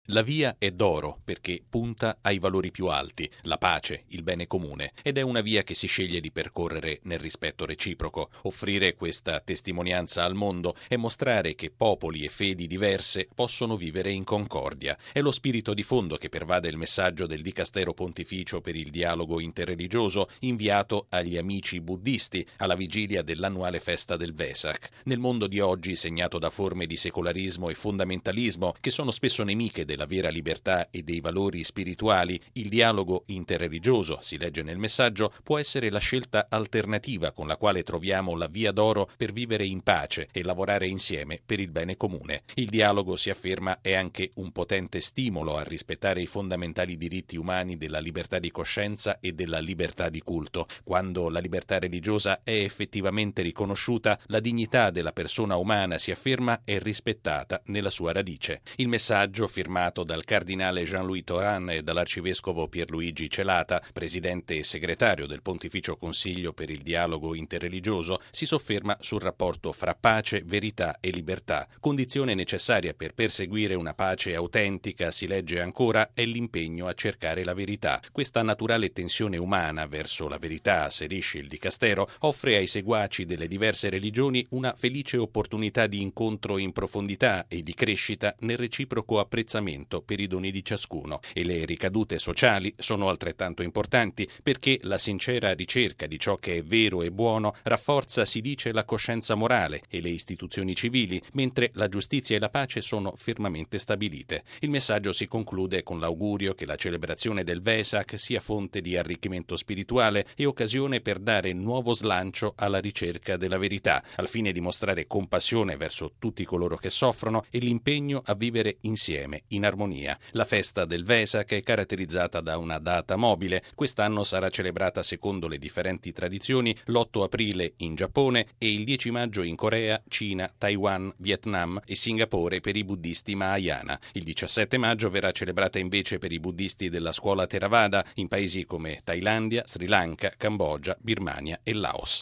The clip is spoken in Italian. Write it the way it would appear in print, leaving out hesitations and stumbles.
La via è d'oro perché punta ai valori più alti, la pace, il bene comune, ed è una via che si sceglie di percorrere nel rispetto reciproco. Offrire questa testimonianza al mondo e mostrare che popoli e fedi diverse possono vivere in concordia. È lo spirito di fondo che pervade il messaggio del Dicastero Pontificio per il dialogo interreligioso inviato agli amici buddisti alla vigilia dell'annuale festa del Vesak. Nel mondo di oggi, segnato da forme di secolarismo e fondamentalismo che sono spesso nemiche della vera libertà e dei valori spirituali, il dialogo interreligioso, si legge nel messaggio, può essere la scelta alternativa con la quale troviamo la via d'oro per vivere in pace e lavorare insieme per il bene comune. Il dialogo, si afferma, è anche un potente stimolo a rispettare i fondamentali diritti umani della libertà di coscienza e della libertà di culto. Quando la libertà religiosa è effettivamente riconosciuta, la dignità della persona umana, si afferma, è rispettata nella sua radice. Il messaggio, firmato dal cardinale Jean-Louis Tauran e dall'arcivescovo Pierluigi Celata, presidente e segretario del Pontificio Consiglio per il dialogo interreligioso, si sofferma sul rapporto fra pace, verità e libertà. Condizione necessaria per perseguire una pace autentica, si legge ancora, è l'impegno a cercare la verità. Questa naturale tensione umana verso la verità, asserisce il Dicastero, offre ai seguaci delle diverse religioni una felice opportunità di incontro in profondità e di crescita nel reciproco apprezzamento per i doni di ciascuno, e le ricadute sociali sono altrettanto importanti perché la sincera ricerca di ciò che è vero e buono rafforza, si dice, la coscienza morale e le istituzioni civili, mentre la giustizia e la pace sono fermamente stabilite. Il messaggio si conclude con l'augurio che la celebrazione del Vesak sia fonte di arricchimento spirituale e occasione per dare nuovo slancio alla ricerca della verità, al fine di mostrare compassione verso tutti coloro che soffrono e l'impegno a vivere insieme in armonia. La festa del Vesak è caratterizzata da una data mobile. Quest'anno sarà celebrata secondo le differenti tradizioni l'8 aprile in Giappone e il 10 maggio in Corea, Cina, Taiwan, Vietnam e Singapore per i buddisti Mahayana. Il 17 maggio verrà celebrata invece per i buddisti della scuola Theravada in paesi come Thailandia, Sri Lanka, Cambogia, Birmania e Laos.